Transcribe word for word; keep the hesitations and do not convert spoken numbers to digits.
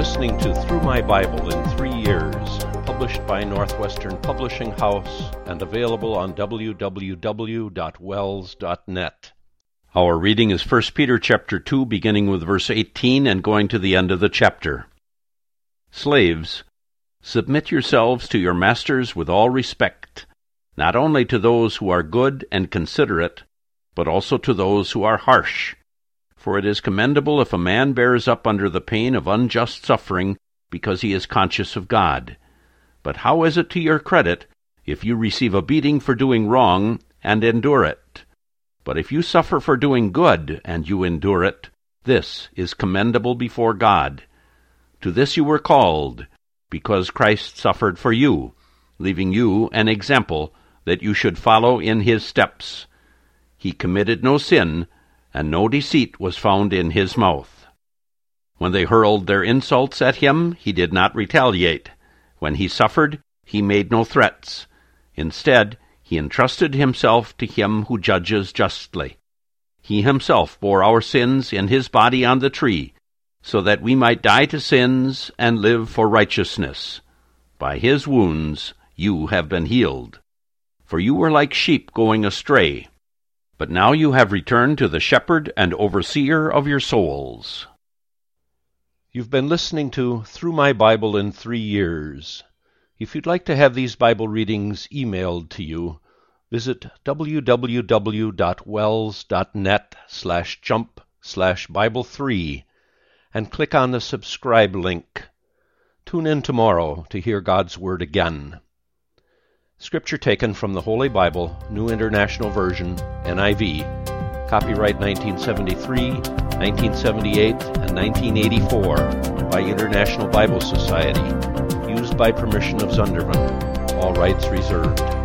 listening to Through My Bible in Three Years, published by Northwestern Publishing House and available on w w w dot wells dot net. Our reading is First Peter chapter two, beginning with verse eighteen and going to the end of the chapter. Slaves, submit yourselves to your masters with all respect, not only to those who are good and considerate, but also to those who are harsh. For it is commendable if a man bears up under the pain of unjust suffering, because he is conscious of God. But how is it to your credit if you receive a beating for doing wrong and endure it? But if you suffer for doing good and you endure it, this is commendable before God. To this you were called, because Christ suffered for you, leaving you an example that you should follow in his steps. He committed no sin, and no deceit was found in his mouth. When they hurled their insults at him, he did not retaliate. When he suffered, he made no threats. Instead, he entrusted himself to him who judges justly. He himself bore our sins in his body on the tree, so that we might die to sins and live for righteousness. By his wounds you have been healed. For you were like sheep going astray, but now you have returned to the shepherd and overseer of your souls. You've been listening to Through My Bible in Three Years. If you'd like to have these Bible readings emailed to you, visit w w w dot wells dot net slash jump slash Bible three and click on the subscribe link. Tune in tomorrow to hear God's Word again. Scripture taken from the Holy Bible, New International Version, N I V, copyright nineteen seventy-three, nineteen seventy-eight, and nineteen eighty-four by International Bible Society, used by permission of Zunderman. All rights reserved.